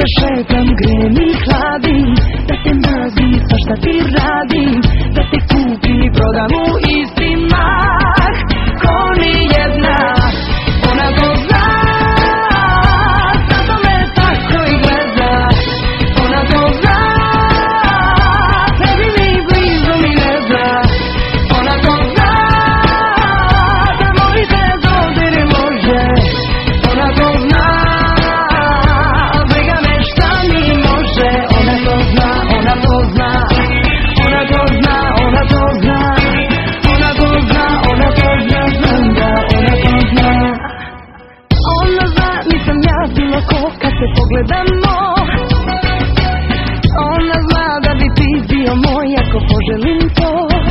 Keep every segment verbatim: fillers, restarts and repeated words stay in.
da šetam, grejem i hladim, da te mazim, svašta ti radim, da te kupim i prodam u isti mah. Ko ni jedna, ona to zna, zato me tako i gleda. Ona to zna, tebi mi blizu mi ne zna. Ona to zna, da moj se dodir može. Ona to zna, briga me šta mi može. Ona to zna, ona to zna, ona to zna, ona to zna. Ona to zna, ona to zna, znam da ona to zna. Ona zna, nisam ja bilo ko kad se pogledamo. Ona zna da bi ti bio moj ako poželim to.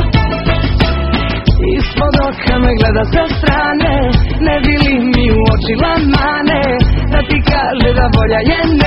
Ispod oka me gleda sa strane, ne bi li mi uočila mane, da ti kaže da volja je